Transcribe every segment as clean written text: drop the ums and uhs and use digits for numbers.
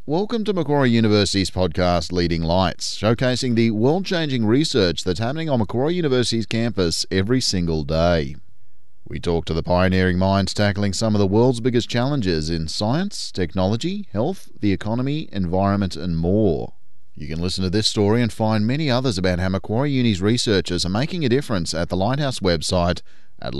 Welcome to Macquarie University's podcast Leading Lights, showcasing the world-changing research that's happening on Macquarie University's campus every single day. We talk to the pioneering minds tackling some of the world's biggest challenges in science, technology, health, the economy, environment and more. You can listen to this story and find many others about how Macquarie Uni's researchers are making a difference at the Lighthouse website at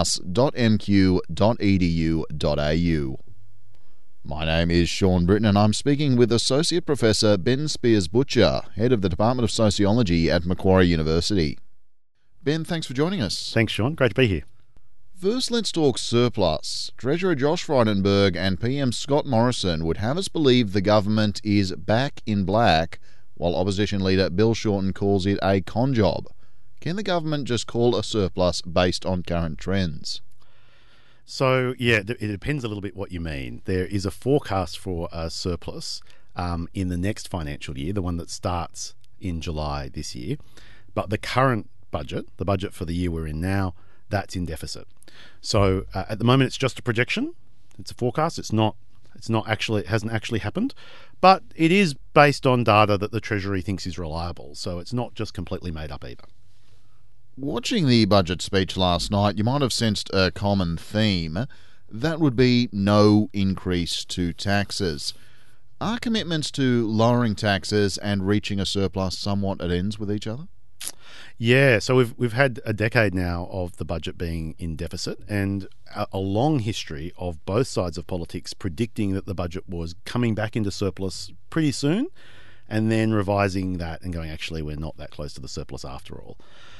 lighthouse.mq.edu.au. My name is Sean Britton and I'm speaking with Associate Professor Ben Speirs-Butcher, Head of the Department of Sociology at Macquarie University. Ben, thanks for joining us. Thanks, Sean. Great to be here. First, let's talk surplus. Treasurer Josh Frydenberg and PM Scott Morrison would have us believe the government is back in black, while opposition leader Bill Shorten calls it a con job. Can the government just call a surplus based on current trends? So, it depends a little bit what you mean. There is a forecast for a surplus in the next financial year, the one that starts in July this year. But the current budget, the budget for the year we're in now, that's in deficit. So at the moment, it's just a projection. It's a forecast. It hasn't actually happened, but it is based on data that the Treasury thinks is reliable. So it's not just completely made up either. Watching the budget speech last night, you might have sensed a common theme. That would be no increase to taxes. Are commitments to lowering taxes and reaching a surplus somewhat at ends with each other? Yeah, so we've had a decade now of the budget being in deficit and a long history of both sides of politics predicting that the budget was coming back into surplus pretty soon and then revising that and going, actually, we're not that close to the surplus after all.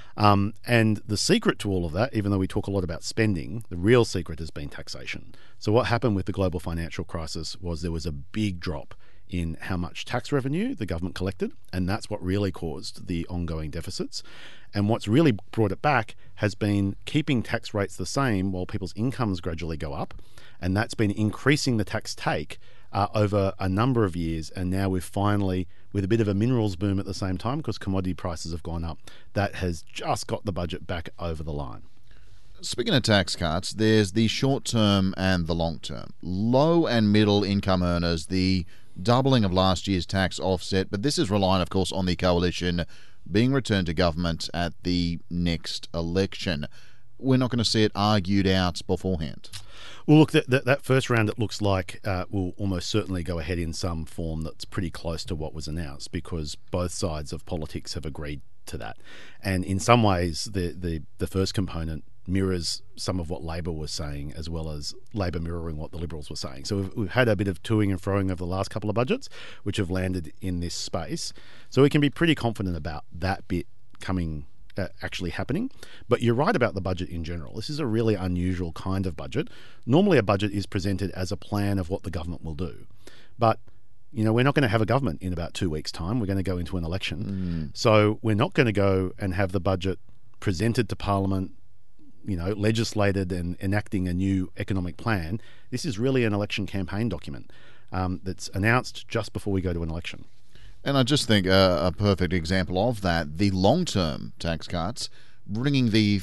And the secret to all of that, even though we talk a lot about spending, the real secret has been taxation. So what happened with the global financial crisis was there was a big drop in how much tax revenue the government collected, and that's what really caused the ongoing deficits. And what's really brought it back has been keeping tax rates the same while people's incomes gradually go up, and that's been increasing the tax take over a number of years. And now we've finally, with a bit of a minerals boom at the same time, because commodity prices have gone up, that has just got the budget back over the line. Speaking of tax cuts, there's the short term and the long term. Low and middle income earners, the doubling of last year's tax offset, but this is reliant, of course, on the coalition being returned to government at the next election. We're not going to see it argued out beforehand. Well, look, that first round, it looks like will almost certainly go ahead in some form that's pretty close to what was announced, because both sides of politics have agreed to that. And in some ways, the first component mirrors some of what Labor was saying, as well as Labor mirroring what the Liberals were saying. So we've had a bit of toing and froing over the last couple of budgets, which have landed in this space. So we can be pretty confident about that bit coming actually happening. But you're right about the budget in general. This is a really unusual kind of budget. Normally a budget is presented as a plan of what the government will do. But we're not going to have a government in about 2 weeks' time. We're going to go into an election. So we're not going to go and have the budget presented to Parliament, legislated and enacting a new economic plan. This is really an election campaign document that's announced just before we go to an election. And I just think a perfect example of that, the long-term tax cuts, bringing the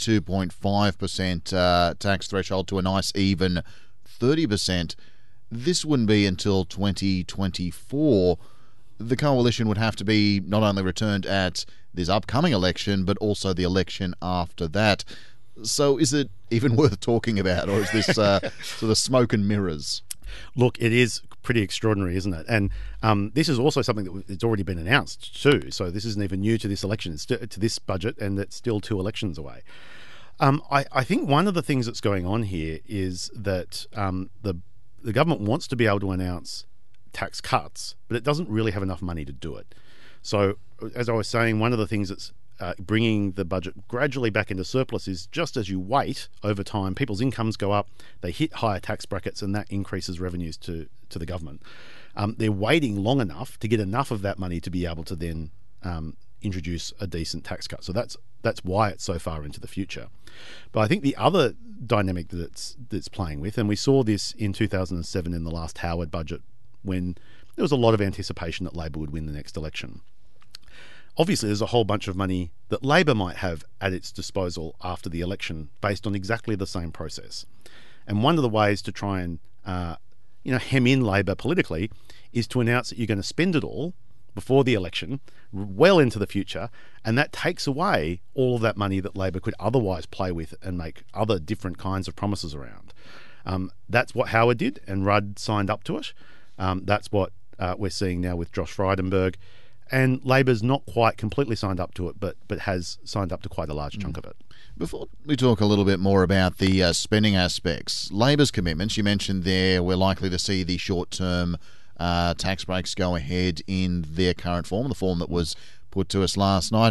32.5% tax threshold to a nice even 30%. This wouldn't be until 2024. The coalition would have to be not only returned at this upcoming election, but also the election after that. So is it even worth talking about, or is this sort of smoke and mirrors? Look, it is pretty extraordinary, isn't it? And this is also something that it's already been announced too. So this isn't even new to this election, it's to this budget, and it's still 2 elections away. I think one of the things that's going on here is that the government wants to be able to announce tax cuts, but it doesn't really have enough money to do it. So, as I was saying, one of the things that's bringing the budget gradually back into surplus is just as you wait over time, people's incomes go up, they hit higher tax brackets, and that increases revenues to the government. They're waiting long enough to get enough of that money to be able to then introduce a decent tax cut. So that's why it's so far into the future. But I think the other dynamic that's playing with, and we saw this in 2007 in the last Howard budget, when there was a lot of anticipation that Labor would win the next election. Obviously, there's a whole bunch of money that Labor might have at its disposal after the election based on exactly the same process. And one of the ways to try and hem in Labor politically is to announce that you're going to spend it all before the election, well into the future, and that takes away all of that money that Labor could otherwise play with and make other different kinds of promises around. That's what Howard did, and Rudd signed up to it. That's what we're seeing now with Josh Frydenberg. And Labor's not quite completely signed up to it, but has signed up to quite a large chunk of it. Before we talk a little bit more about the spending aspects, Labor's commitments, you mentioned there we're likely to see the short-term tax breaks go ahead in their current form, the form that was put to us last night.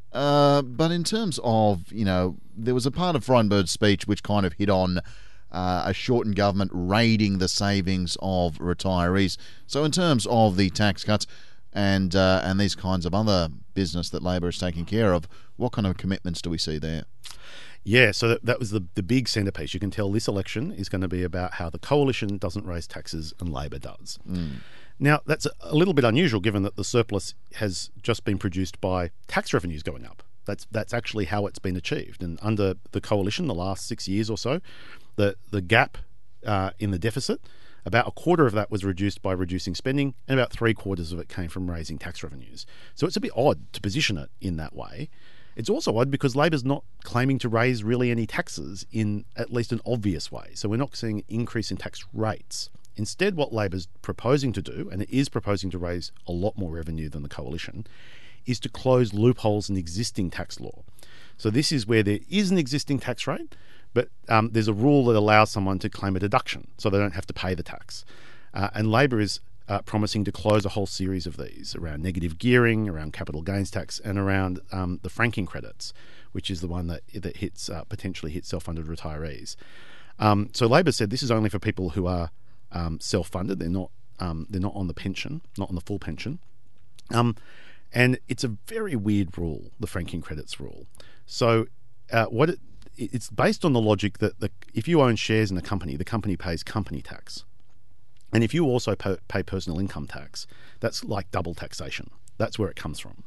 But in terms of, there was a part of Frydenberg's speech which kind of hit on a shortened government raiding the savings of retirees. So in terms of the tax cuts and these kinds of other business that Labor is taking care of, what kind of commitments do we see there? Yeah, so that was the big centrepiece. You can tell this election is going to be about how the coalition doesn't raise taxes and Labor does. Now, that's a little bit unusual given that the surplus has just been produced by tax revenues going up. That's actually how it's been achieved. And under the coalition, the last 6 years or so, the gap in the deficit, about a quarter of that was reduced by reducing spending, and about 3/4 of it came from raising tax revenues. So it's a bit odd to position it in that way. It's also odd because Labor's not claiming to raise really any taxes in at least an obvious way. So we're not seeing an increase in tax rates. Instead, what Labor's proposing to do, and it is proposing to raise a lot more revenue than the coalition, is to close loopholes in existing tax law. So this is where there is an existing tax rate, but there's a rule that allows someone to claim a deduction so they don't have to pay the tax. And Labor is promising to close a whole series of these around negative gearing, around capital gains tax, and around the franking credits, which is the one that hits potentially hits self-funded retirees. So Labor said this is only for people who are self-funded. They're not on the pension, not on the full pension. And it's a very weird rule, the franking credits rule. So it's based on the logic that if you own shares in a company, the company pays company tax. And if you also pay personal income tax, that's like double taxation. That's where it comes from.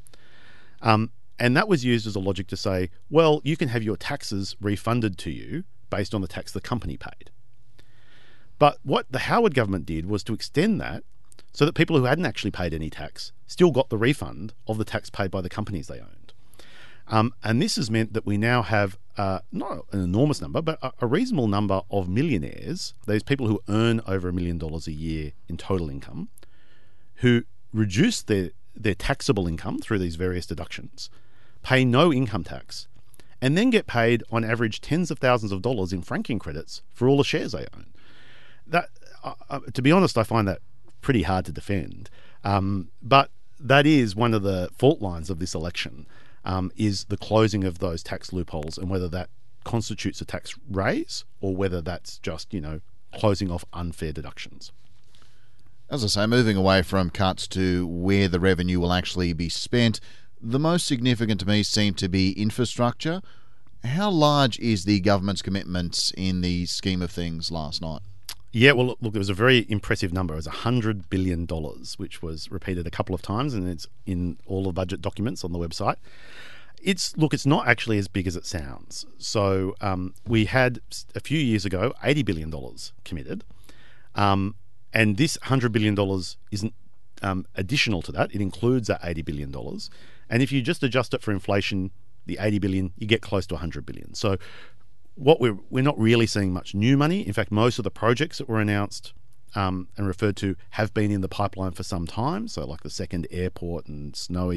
And that was used as a logic to say, well, you can have your taxes refunded to you based on the tax the company paid. But what the Howard government did was to extend that so that people who hadn't actually paid any tax still got the refund of the tax paid by the companies they owned. And this has meant that we now have not an enormous number, but a reasonable number of millionaires, those people who earn over $1 million a year in total income, who reduce their taxable income through these various deductions, pay no income tax, and then get paid on average tens of thousands of dollars in franking credits for all the shares they own. That, to be honest, I find that pretty hard to defend. But that is one of the fault lines of this election. Is the closing of those tax loopholes, and whether that constitutes a tax raise or whether that's just, closing off unfair deductions. As I say, moving away from cuts to where the revenue will actually be spent, the most significant to me seem to be infrastructure. How large is the government's commitment in the scheme of things last night? Yeah, well, look, it was a very impressive number. It was $100 billion, which was repeated a couple of times, and it's in all the budget documents on the website. It's not actually as big as it sounds. So we had, a few years ago, $80 billion committed, and this $100 billion isn't additional to that. It includes that $80 billion. And if you just adjust it for inflation, the $80 billion, you get close to $100 billion. So what we're not really seeing much new money. In fact, most of the projects that were announced and referred to have been in the pipeline for some time. So like the second airport and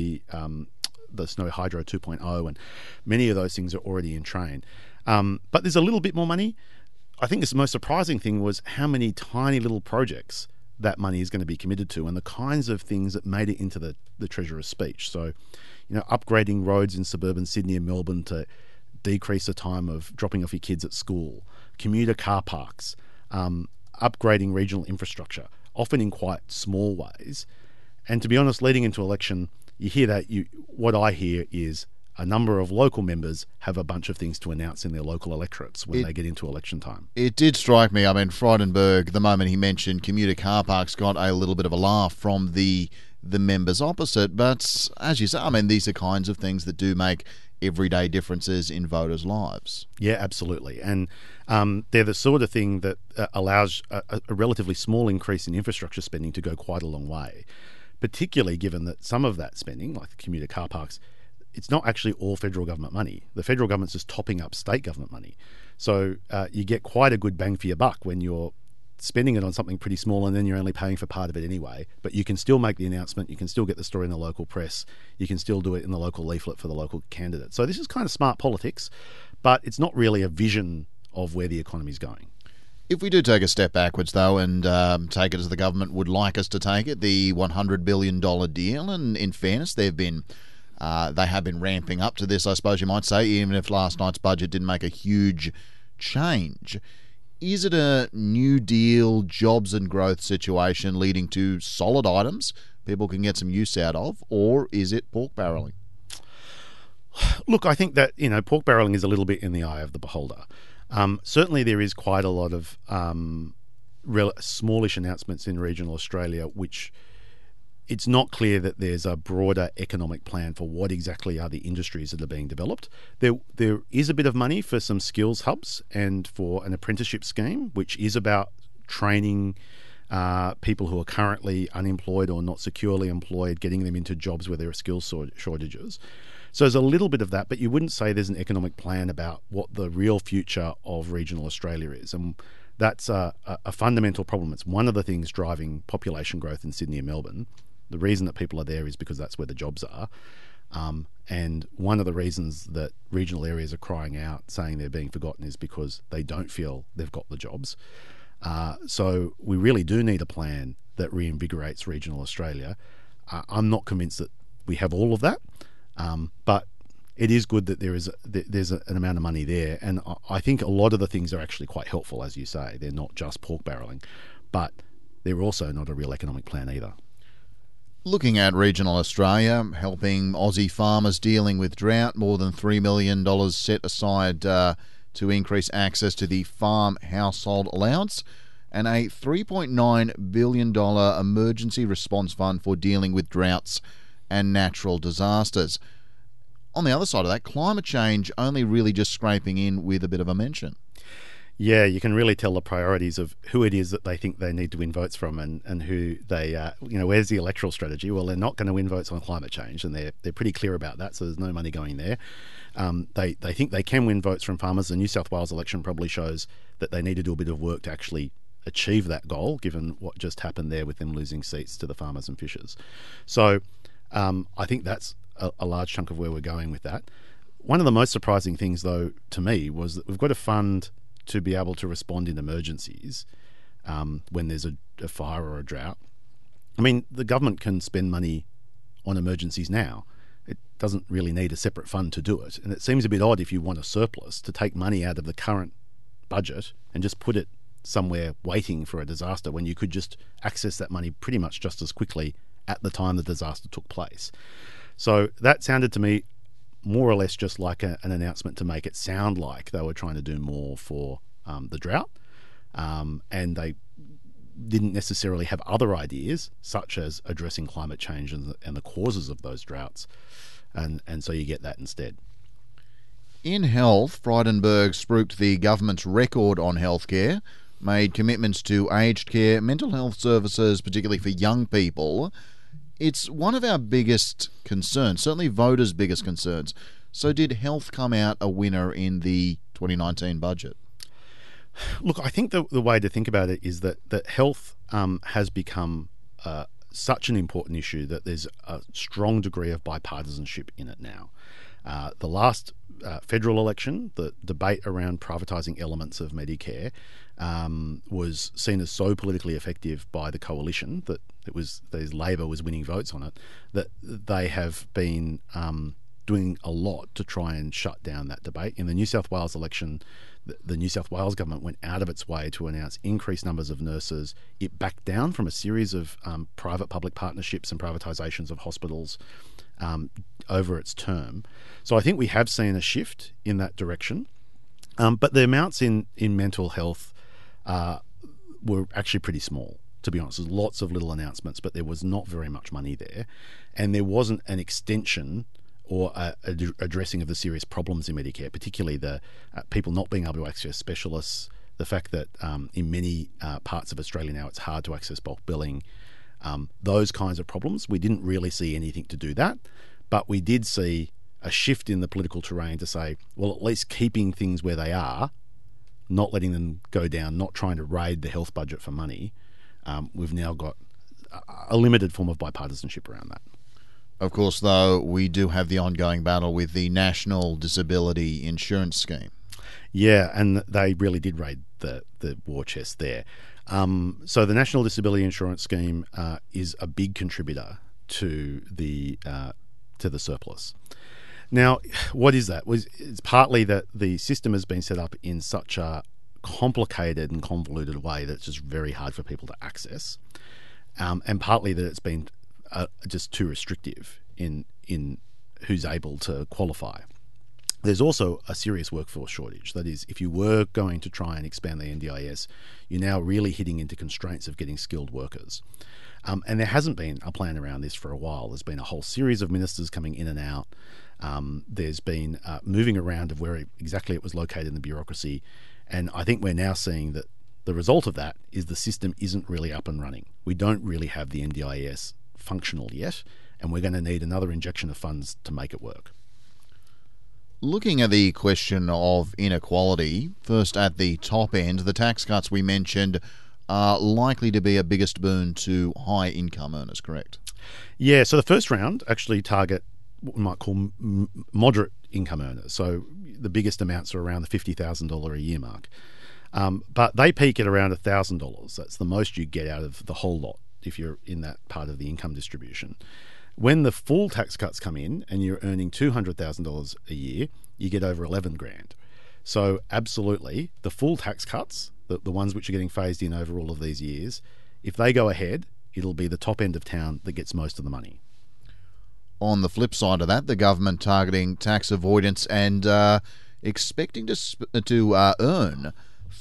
the Snowy Hydro 2.0, and many of those things are already in train. But there's a little bit more money. I think the most surprising thing was how many tiny little projects that money is going to be committed to, and the kinds of things that made it into the Treasurer's speech. So, upgrading roads in suburban Sydney and Melbourne to decrease the time of dropping off your kids at school, commuter car parks, upgrading regional infrastructure, often in quite small ways. And to be honest, leading into election, you hear that. What I hear is a number of local members have a bunch of things to announce in their local electorates when they get into election time. It did strike me. I mean, Frydenberg, the moment he mentioned commuter car parks, got a little bit of a laugh from the members opposite. But as you say, I mean, these are kinds of things that do make everyday differences in voters' lives. Yeah, absolutely. And they're the sort of thing that allows a relatively small increase in infrastructure spending to go quite a long way, particularly given that some of that spending, like the commuter car parks, it's not actually all federal government money. The federal government's just topping up state government money. So you get quite a good bang for your buck when you're spending it on something pretty small and then you're only paying for part of it anyway. But you can still make the announcement, you can still get the story in the local press, you can still do it in the local leaflet for the local candidate. So this is kind of smart politics, but it's not really a vision of where the economy is going. If we do take a step backwards, though, and take it as the government would like us to take it, the $100 billion deal, and in fairness, they have been ramping up to this, I suppose you might say, even if last night's budget didn't make a huge change. Is it a New Deal, jobs and growth situation leading to solid items people can get some use out of, or is it pork barrelling? Look, I think that, pork barrelling is a little bit in the eye of the beholder. Certainly there is quite a lot of smallish announcements in regional Australia, which it's not clear that there's a broader economic plan for what exactly are the industries that are being developed. There is a bit of money for some skills hubs and for an apprenticeship scheme, which is about training people who are currently unemployed or not securely employed, getting them into jobs where there are skills shortages. So there's a little bit of that, but you wouldn't say there's an economic plan about what the real future of regional Australia is. And that's a fundamental problem. It's one of the things driving population growth in Sydney and Melbourne. The reason that people are there is because that's where the jobs are. And one of the reasons that regional areas are crying out, saying they're being forgotten, is because they don't feel they've got the jobs. So we really do need a plan that reinvigorates regional Australia. I'm not convinced that we have all of that, but it is good that there's an amount of money there. And I think a lot of the things are actually quite helpful, as you say. They're not just pork barrelling, but they're also not a real economic plan either. Looking at regional Australia, helping Aussie farmers dealing with drought, more than $3 million set aside to increase access to the farm household allowance, and a $3.9 billion emergency response fund for dealing with droughts and natural disasters. On the other side of that, climate change only really just scraping in with a bit of a mention. Yeah, you can really tell the priorities of who it is that they think they need to win votes from, and who they, where's the electoral strategy? Well, they're not going to win votes on climate change, and they're pretty clear about that, so there's no money going there. They think they can win votes from farmers. The New South Wales election probably shows that they need to do a bit of work to actually achieve that goal, given what just happened there with them losing seats to the farmers and fishers. So I think that's a large chunk of where we're going with that. One of the most surprising things, though, to me, was that we've got a fund to be able to respond in emergencies when there's a fire or a drought. I mean, the government can spend money on emergencies now. It doesn't really need a separate fund to do it. And it seems a bit odd, if you want a surplus, to take money out of the current budget and just put it somewhere waiting for a disaster, when you could just access that money pretty much just as quickly at the time the disaster took place. So that sounded to me more or less just like an announcement to make it sound like they were trying to do more for the drought, and they didn't necessarily have other ideas, such as addressing climate change and the causes of those droughts, and so you get that instead. In health, Frydenberg spruiked the government's record on healthcare, made commitments to aged care, mental health services, particularly for young people. It's one of our biggest concerns, certainly voters' biggest concerns. So did health come out a winner in the 2019 budget? Look, I think the way to think about it is that health has become such an important issue that there's a strong degree of bipartisanship in it now. The last federal election, the debate around privatising elements of Medicare was seen as so politically effective by the coalition that Labor was winning votes on it, that they have been doing a lot to try and shut down that debate. In the New South Wales election, the New South Wales government went out of its way to announce increased numbers of nurses. It backed down from a series of private-public partnerships and privatisations of hospitals over its term. So I think we have seen a shift in that direction. But the amounts in mental health were actually pretty small, to be honest. There's lots of little announcements, but there was not very much money there. And there wasn't an extension or addressing of the serious problems in Medicare, particularly the people not being able to access specialists, the fact that in many parts of Australia now it's hard to access bulk billing, those kinds of problems. We didn't really see anything to do that, but we did see a shift in the political terrain to say, well, at least keeping things where they are, not letting them go down, not trying to raid the health budget for money. We've now got a limited form of bipartisanship around that. Of course, though, we do have the ongoing battle with the National Disability Insurance Scheme. Yeah, and they really did raid the war chest there. So the National Disability Insurance Scheme is a big contributor to the surplus. Now, what is that? It's partly that the system has been set up in such a complicated and convoluted way that it's just very hard for people to access, and partly that it's been just too restrictive in who's able to qualify. There's also a serious workforce shortage. That is, if you were going to try and expand the NDIS, you're now really hitting into constraints of getting skilled workers. And there hasn't been a plan around this for a while. There's been a whole series of ministers coming in and out. There's been moving around of where exactly it was located in the bureaucracy. And I think we're now seeing that the result of that is the system isn't really up and running. We don't really have the NDIS functional yet, and we're going to need another injection of funds to make it work. Looking at the question of inequality, first at the top end, the tax cuts we mentioned are likely to be a biggest boon to high income earners, correct? Yeah, so the first round actually target what we might call moderate income earners. So the biggest amounts are around the $50,000 a year mark. But they peak at around $1,000. That's the most you get out of the whole lot if you're in that part of the income distribution. When the full tax cuts come in and you're earning $200,000 a year, you get over $11,000. So absolutely, the full tax cuts, the ones which are getting phased in over all of these years, if they go ahead, it'll be the top end of town that gets most of the money. On the flip side of that, the government targeting tax avoidance and expecting to earn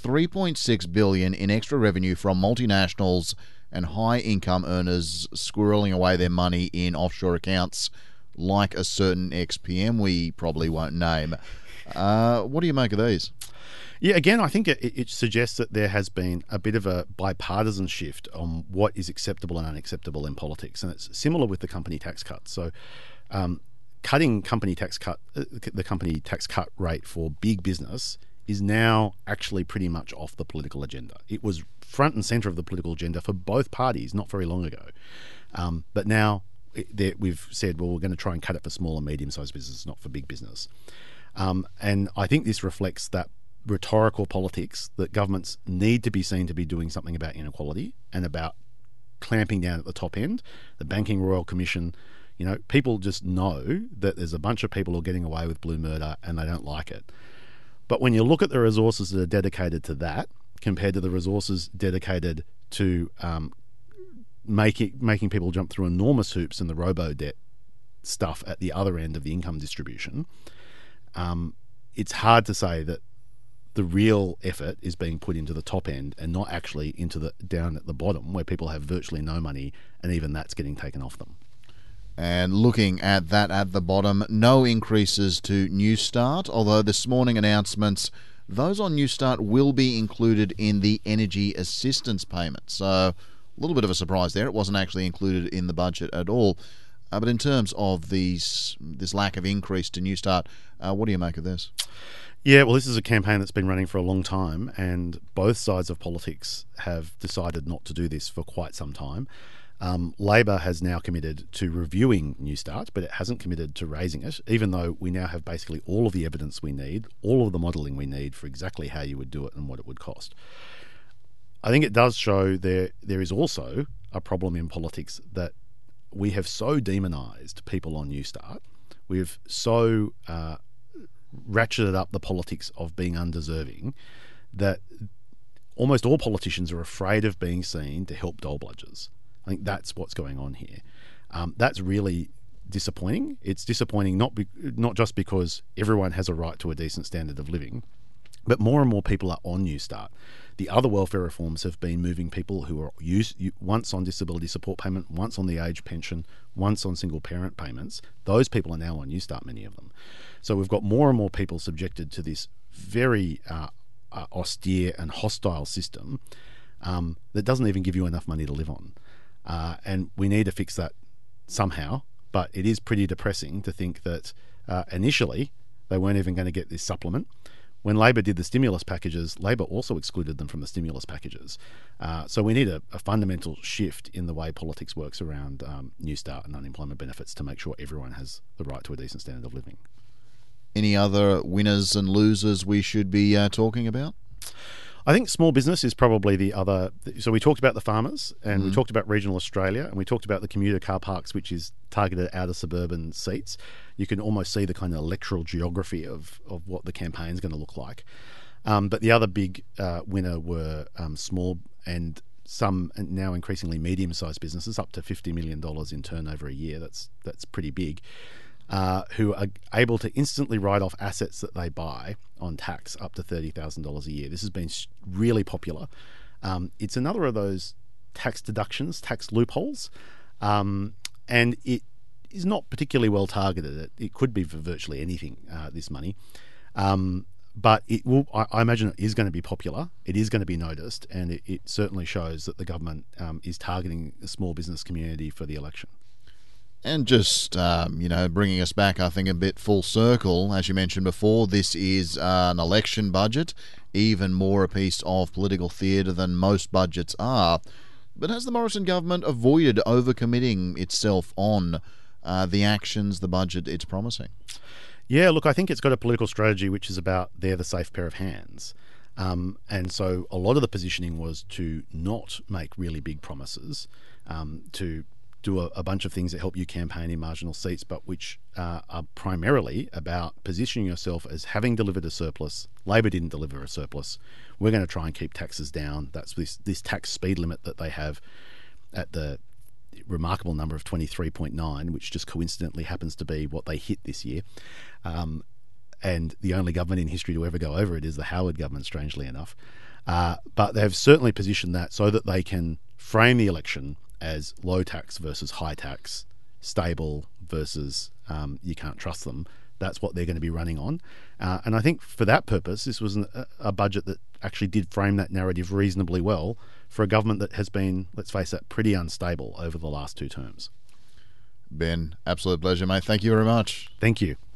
$3.6 billion in extra revenue from multinationals and high-income earners squirreling away their money in offshore accounts like a certain ex-PM we probably won't name. What do you make of these? Yeah, again, I think it suggests that there has been a bit of a bipartisan shift on what is acceptable and unacceptable in politics, and it's similar with the company tax cut. So, cutting the company tax cut rate for big business is now actually pretty much off the political agenda. It was front and centre of the political agenda for both parties not very long ago, but now we've said, well, we're going to try and cut it for small and medium-sized business, not for big business. And I think this reflects that rhetorical politics that governments need to be seen to be doing something about inequality and about clamping down at the top end. The Banking Royal Commission, people just know that there's a bunch of people who are getting away with blue murder and they don't like it. But when you look at the resources that are dedicated to that compared to the resources dedicated to making people jump through enormous hoops in the robo-debt stuff at the other end of the income distribution, it's hard to say that the real effort is being put into the top end and not actually into the down at the bottom where people have virtually no money, and even that's getting taken off them. And looking at that at the bottom, no increases to Newstart, although this morning announcements, those on Newstart will be included in the energy assistance payment. So a little bit of a surprise there. It wasn't actually included in the budget at all. But in terms of this lack of increase to Newstart, what do you make of this? Yeah, well, this is a campaign that's been running for a long time, and both sides of politics have decided not to do this for quite some time. Labor has now committed to reviewing Newstart, but it hasn't committed to raising it, even though we now have basically all of the evidence we need, all of the modelling we need for exactly how you would do it and what it would cost. I think it does show there is also a problem in politics that we have so demonised people on Newstart. We've so ratcheted up the politics of being undeserving that almost all politicians are afraid of being seen to help dole bludgers. I think that's what's going on here. That's really disappointing. It's disappointing not just because everyone has a right to a decent standard of living, But more and more people are on Newstart. The other welfare reforms have been moving people who are once on disability support payment, once on the age pension, once on single parent payments. Those people are now on Newstart, many of them. So we've got more and more people subjected to this very austere and hostile system that doesn't even give you enough money to live on. And we need to fix that somehow. But it is pretty depressing to think that initially they weren't even going to get this supplement. When Labor did the stimulus packages, Labor also excluded them from the stimulus packages. So we need a fundamental shift in the way politics works around Newstart and unemployment benefits to make sure everyone has the right to a decent standard of living. Any other winners and losers we should be talking about? I think small business is probably the other. So we talked about the farmers, and we talked about regional Australia, and we talked about the commuter car parks, which is targeted at outer suburban seats. You can almost see the kind of electoral geography of what the campaign is going to look like. But the other big winner were small and some now increasingly medium-sized businesses, up to $50 million in turnover a year. That's pretty big. Who are able to instantly write off assets that they buy on tax up to $30,000 a year. This has been really popular. It's another of those tax deductions, tax loopholes, and it is not particularly well targeted. It could be for virtually anything, this money. But it will. I imagine it is going to be popular. It is going to be noticed, and it certainly shows that the government is targeting the small business community for the election. And just, bringing us back, I think, a bit full circle, as you mentioned before, this is an election budget, even more a piece of political theatre than most budgets are. But has the Morrison government avoided overcommitting itself on the actions, the budget it's promising? Yeah, look, I think it's got a political strategy which is about they're the safe pair of hands. And so a lot of the positioning was to not make really big promises, to do a bunch of things that help you campaign in marginal seats, but which are primarily about positioning yourself as having delivered a surplus. Labor didn't deliver a surplus. We're going to try and keep taxes down. That's this tax speed limit that they have at the remarkable number of 23.9, which just coincidentally happens to be what they hit this year. And the only government in history to ever go over it is the Howard government, strangely enough. But they've certainly positioned that so that they can frame the election as low tax versus high tax, stable versus you can't trust them. That's what they're going to be running on. And I think for that purpose, this was a budget that actually did frame that narrative reasonably well for a government that has been, let's face it, pretty unstable over the last two terms. Ben, absolute pleasure, mate. Thank you very much. Thank you.